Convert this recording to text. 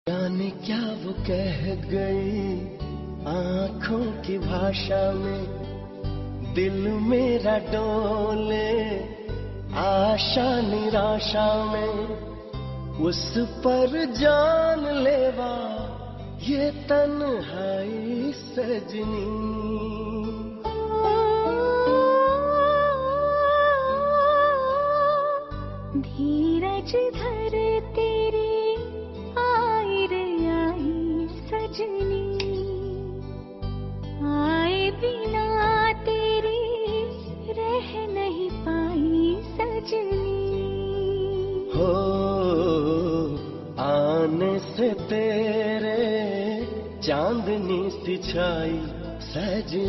जाने क्या वो कह गई आंखों की भाषा में, दिल मेरा डोले आशा निराशा में। उस पर जान लेवा ये तन्हाई सजनी। धीरज धर तेरी आई रे आई सजनी, आए बिना तेरी रह नहीं पाई सजनी। हो आने से तेरे चांदनी सी छाई सजनी।